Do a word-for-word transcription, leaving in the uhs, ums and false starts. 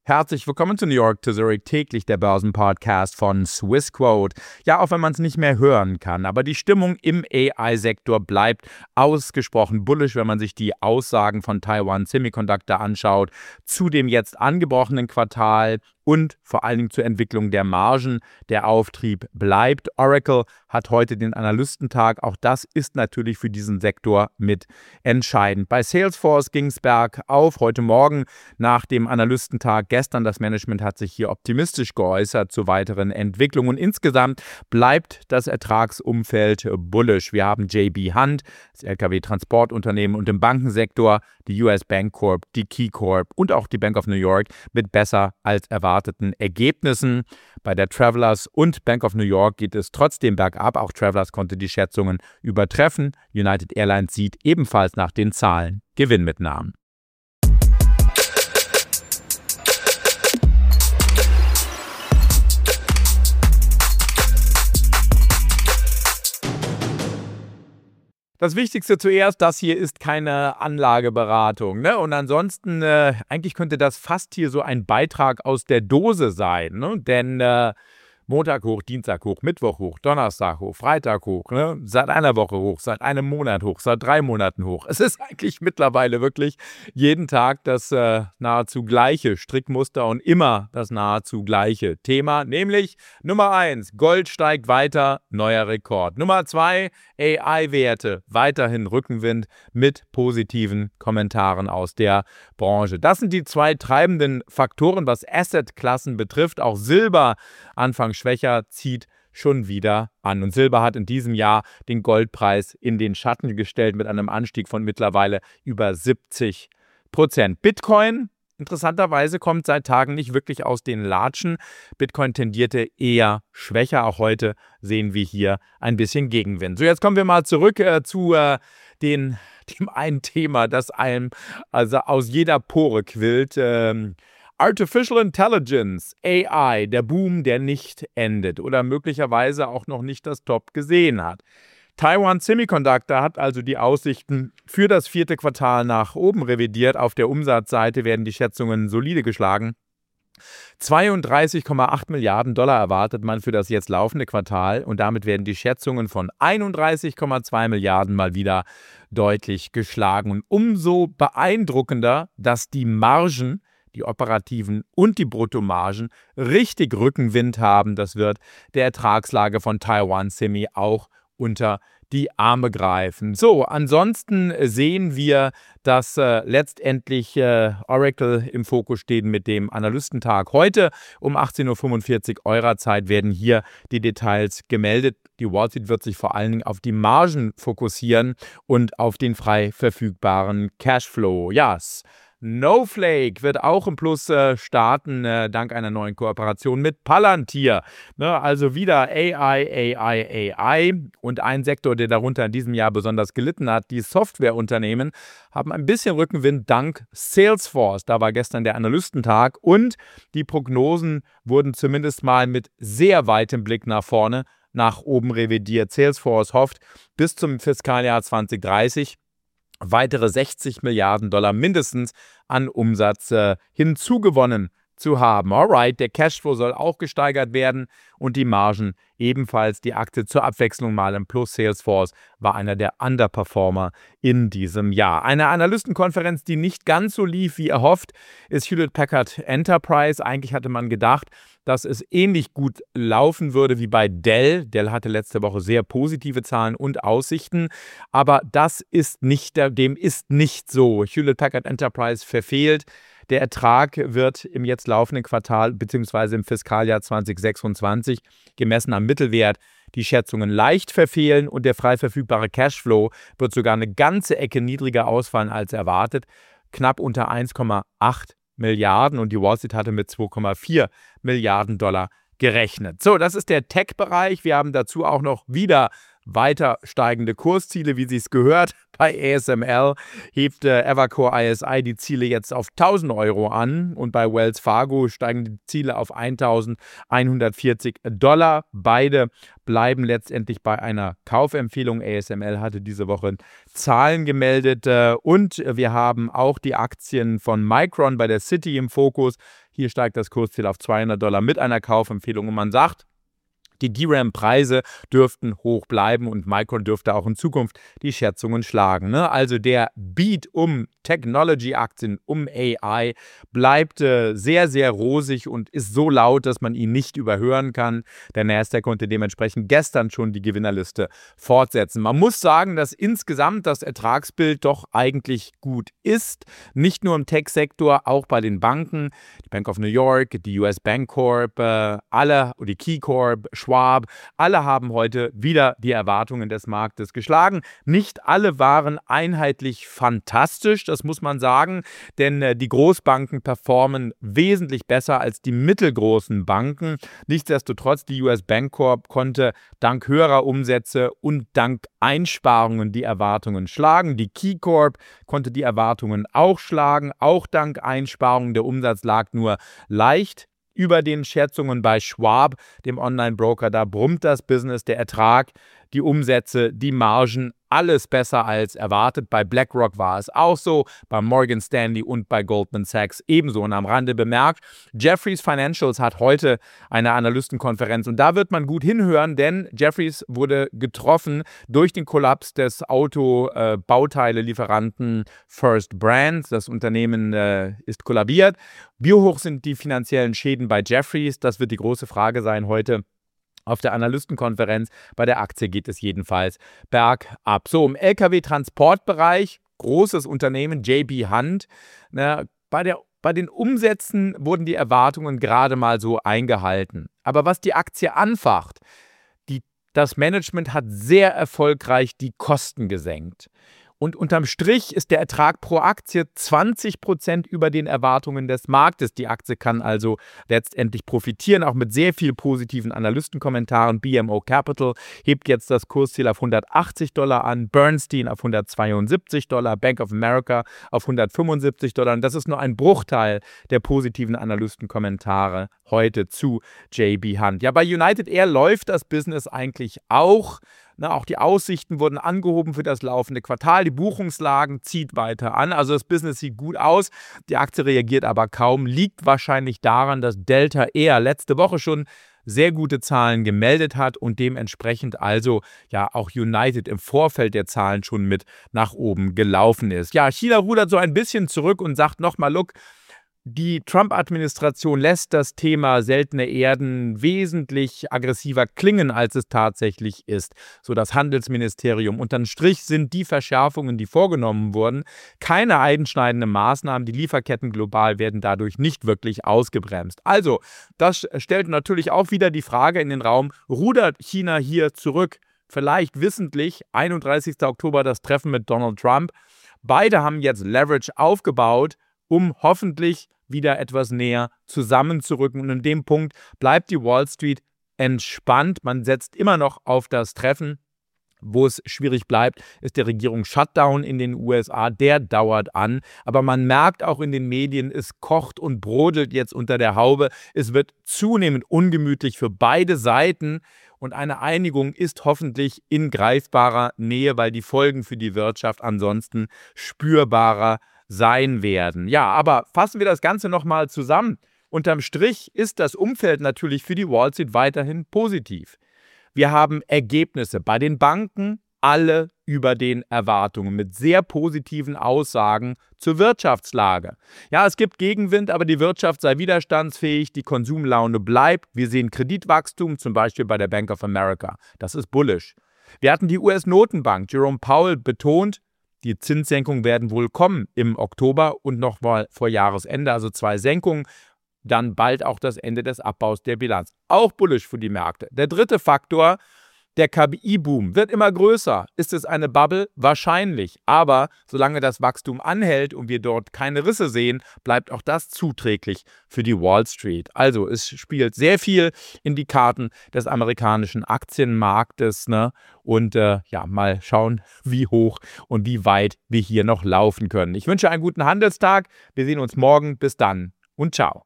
Herzlich willkommen zu New York to Zurich, täglich der Börsenpodcast von Swissquote. Ja, auch wenn man es nicht mehr hören kann, aber die Stimmung im A I-Sektor bleibt ausgesprochen bullish, wenn man sich die Aussagen von Taiwan Semiconductor anschaut, zu dem jetzt angebrochenen Quartal und vor allen Dingen zur Entwicklung der Margen. Der Auftrieb bleibt. Oracle hat heute den Analystentag. Auch das ist natürlich für diesen Sektor mit entscheidend. Bei Salesforce ging es bergauf. Heute Morgen nach dem Analystentag gestern. Das Management hat sich hier optimistisch geäußert zu weiteren Entwicklungen. Insgesamt bleibt das Ertragsumfeld bullish. Wir haben J B. Hunt, das L K W-Transportunternehmen, und im Bankensektor die U S Bank Corp, die KeyCorp und auch die Bank of New York mit besser als erwarteten Ergebnissen. Bei der Travelers und Bank of New York geht es trotzdem bergab. Auch Travelers konnte die Schätzungen übertreffen. United Airlines sieht ebenfalls nach den Zahlen Gewinnmitnahmen. Das Wichtigste zuerst, das hier ist keine Anlageberatung, ne? Und ansonsten, äh, eigentlich könnte das fast hier so ein Beitrag aus der Dose sein, ne? Denn äh, Montag hoch, Dienstag hoch, Mittwoch hoch, Donnerstag hoch, Freitag hoch, ne? Seit einer Woche hoch, seit einem Monat hoch, seit drei Monaten hoch. Es ist eigentlich mittlerweile wirklich jeden Tag das äh, nahezu gleiche Strickmuster und immer das nahezu gleiche Thema, nämlich Nummer eins, Gold steigt weiter, neuer Rekord. Nummer zwei, A I-Werte, weiterhin Rückenwind mit positiven Kommentaren aus der Branche. Das sind die zwei treibenden Faktoren, was Assetklassen betrifft. Auch Silber, Anfang schwächer, zieht schon wieder an. Und Silber hat in diesem Jahr den Goldpreis in den Schatten gestellt mit einem Anstieg von mittlerweile über siebzig Prozent. Bitcoin, interessanterweise, kommt seit Tagen nicht wirklich aus den Latschen. Bitcoin tendierte eher schwächer. Auch heute sehen wir hier ein bisschen Gegenwind. So, jetzt kommen wir mal zurück äh, zu äh, den, dem einen Thema, das einem also aus jeder Pore quillt. Ähm, Artificial Intelligence, A I, der Boom, der nicht endet oder möglicherweise auch noch nicht das Top gesehen hat. Taiwan Semiconductor hat also die Aussichten für das vierte Quartal nach oben revidiert. Auf der Umsatzseite werden die Schätzungen solide geschlagen. zweiunddreißig Komma acht Milliarden Dollar erwartet man für das jetzt laufende Quartal und damit werden die Schätzungen von einunddreißig Komma zwei Milliarden mal wieder deutlich geschlagen. Und umso beeindruckender, dass die Margen, die operativen und die Bruttomargen, richtig Rückenwind haben. Das wird der Ertragslage von Taiwan Semi auch unter die Arme greifen. So, ansonsten sehen wir, dass äh, letztendlich äh, Oracle im Fokus steht mit dem Analystentag. Heute um achtzehn Uhr fünfundvierzig eurer Zeit werden hier die Details gemeldet. Die Wall Street wird sich vor allen Dingen auf die Margen fokussieren und auf den frei verfügbaren Cashflow. Ja, yes. Snowflake wird auch im Plus äh, starten, äh, dank einer neuen Kooperation mit Palantir. Ne, also wieder A I, A I, A I. Und ein Sektor, der darunter in diesem Jahr besonders gelitten hat, die Softwareunternehmen, haben ein bisschen Rückenwind dank Salesforce. Da war gestern der Analystentag und die Prognosen wurden zumindest mal mit sehr weitem Blick nach vorne nach oben revidiert. Salesforce hofft, bis zum Fiskaljahr zwanzig dreißig weitere sechzig Milliarden Dollar mindestens an Umsatz äh, hinzugewonnen zu haben. Alright, der Cashflow soll auch gesteigert werden und die Margen ebenfalls. Die Aktie zur Abwechslung mal im Plus. Salesforce war einer der Underperformer in diesem Jahr. Eine Analystenkonferenz, die nicht ganz so lief wie erhofft, ist Hewlett Packard Enterprise. Eigentlich hatte man gedacht, dass es ähnlich gut laufen würde wie bei Dell. Dell hatte letzte Woche sehr positive Zahlen und Aussichten, aber das ist nicht, dem ist nicht so. Hewlett Packard Enterprise verfehlt. Der Ertrag wird im jetzt laufenden Quartal bzw. im Fiskaljahr zwanzig sechsundzwanzig gemessen am Mittelwert die Schätzungen leicht verfehlen und der frei verfügbare Cashflow wird sogar eine ganze Ecke niedriger ausfallen als erwartet. Knapp unter eins Komma acht Milliarden und die Wall Street hatte mit zwei Komma vier Milliarden Dollar gerechnet. So, das ist der Tech-Bereich. Wir haben dazu auch noch wieder weiter steigende Kursziele, wie sie es gehört. Bei A S M L hebt äh, Evercore I S I die Ziele jetzt auf tausend Euro an und bei Wells Fargo steigen die Ziele auf eintausendeinhundertvierzig Dollar. Beide bleiben letztendlich bei einer Kaufempfehlung. A S M L hatte diese Woche Zahlen gemeldet äh, und wir haben auch die Aktien von Micron bei der Citi im Fokus. Hier steigt das Kursziel auf zweihundert Dollar mit einer Kaufempfehlung und man sagt, die D RAM-Preise dürften hoch bleiben und Micron dürfte auch in Zukunft die Schätzungen schlagen. Ne? Also der Beat um Technology-Aktien, um A I bleibt äh, sehr, sehr rosig und ist so laut, dass man ihn nicht überhören kann. Der Nasdaq konnte dementsprechend gestern schon die Gewinnerliste fortsetzen. Man muss sagen, dass insgesamt das Ertragsbild doch eigentlich gut ist. Nicht nur im Tech-Sektor, auch bei den Banken. Die Bank of New York, die U S Bancorp, äh, alle, die KeyCorp, Schwab, alle haben heute wieder die Erwartungen des Marktes geschlagen. Nicht alle waren einheitlich fantastisch, das muss man sagen, denn äh, die Großbanken performen wesentlich besser als die mittelgroßen Banken. Nichtsdestotrotz, die U S Bancorp konnte dank höherer Umsätze und dank Einsparungen die Erwartungen schlagen. Die KeyCorp konnte die Erwartungen auch schlagen, auch dank Einsparungen. Der Umsatz lag nur leicht über den Schätzungen bei Schwab, dem Online-Broker. Da brummt das Business, der Ertrag, die Umsätze, die Margen, alles besser als erwartet. Bei BlackRock war es auch so, bei Morgan Stanley und bei Goldman Sachs ebenso. Und am Rande bemerkt, Jefferies Financials hat heute eine Analystenkonferenz und da wird man gut hinhören, denn Jefferies wurde getroffen durch den Kollaps des Autobauteile-Lieferanten First Brands. Das Unternehmen äh, ist kollabiert. Wie hoch sind die finanziellen Schäden bei Jefferies? Das wird die große Frage sein heute auf der Analystenkonferenz. Bei der Aktie geht es jedenfalls bergab. So, im L K W-Transportbereich, großes Unternehmen, J B. Hunt. Ne, bei, der, bei den Umsätzen wurden die Erwartungen gerade mal so eingehalten. Aber was die Aktie anfacht, die, das Management hat sehr erfolgreich die Kosten gesenkt. Und unterm Strich ist der Ertrag pro Aktie zwanzig Prozent über den Erwartungen des Marktes. Die Aktie kann also letztendlich profitieren, auch mit sehr viel positiven Analystenkommentaren. B M O Capital hebt jetzt das Kursziel auf hundertachtzig Dollar an, Bernstein auf hundertzweiundsiebzig Dollar, Bank of America auf hundertfünfundsiebzig Dollar. Und das ist nur ein Bruchteil der positiven Analystenkommentare heute zu J B. Hunt. Ja, bei United Air läuft das Business eigentlich auch. Na, auch die Aussichten wurden angehoben für das laufende Quartal. Die Buchungslagen zieht weiter an. Also das Business sieht gut aus. Die Aktie reagiert aber kaum. Liegt wahrscheinlich daran, dass Delta Air letzte Woche schon sehr gute Zahlen gemeldet hat und dementsprechend also ja auch United im Vorfeld der Zahlen schon mit nach oben gelaufen ist. Ja, China rudert so ein bisschen zurück und sagt nochmal, look, die Trump-Administration lässt das Thema seltene Erden wesentlich aggressiver klingen, als es tatsächlich ist. So das Handelsministerium. Unterm Strich sind die Verschärfungen, die vorgenommen wurden, keine einschneidenden Maßnahmen. Die Lieferketten global werden dadurch nicht wirklich ausgebremst. Also, das stellt natürlich auch wieder die Frage in den Raum, rudert China hier zurück? Vielleicht wissentlich, einunddreißigster Oktober das Treffen mit Donald Trump. Beide haben jetzt Leverage aufgebaut, um hoffentlich wieder etwas näher zusammenzurücken. Und in dem Punkt bleibt die Wall Street entspannt. Man setzt immer noch auf das Treffen. Wo es schwierig bleibt, ist der Regierungs-Shutdown in den U S A. Der dauert an. Aber man merkt auch in den Medien, es kocht und brodelt jetzt unter der Haube. Es wird zunehmend ungemütlich für beide Seiten. Und eine Einigung ist hoffentlich in greifbarer Nähe, weil die Folgen für die Wirtschaft ansonsten spürbarer sein werden. Ja, aber fassen wir das Ganze nochmal zusammen. Unterm Strich ist das Umfeld natürlich für die Wall Street weiterhin positiv. Wir haben Ergebnisse bei den Banken, alle über den Erwartungen mit sehr positiven Aussagen zur Wirtschaftslage. Ja, es gibt Gegenwind, aber die Wirtschaft sei widerstandsfähig, die Konsumlaune bleibt. Wir sehen Kreditwachstum, zum Beispiel bei der Bank of America. Das ist bullish. Wir hatten die U S-Notenbank. Jerome Powell betont, die Zinssenkungen werden wohl kommen im Oktober und noch mal vor Jahresende, also zwei Senkungen. Dann bald auch das Ende des Abbaus der Bilanz. Auch bullish für die Märkte. Der dritte Faktor, der K B I-Boom wird immer größer. Ist es eine Bubble? Wahrscheinlich. Aber solange das Wachstum anhält und wir dort keine Risse sehen, bleibt auch das zuträglich für die Wall Street. Also es spielt sehr viel in die Karten des amerikanischen Aktienmarktes. Ne? Und äh, ja, mal schauen, wie hoch und wie weit wir hier noch laufen können. Ich wünsche einen guten Handelstag. Wir sehen uns morgen. Bis dann und ciao.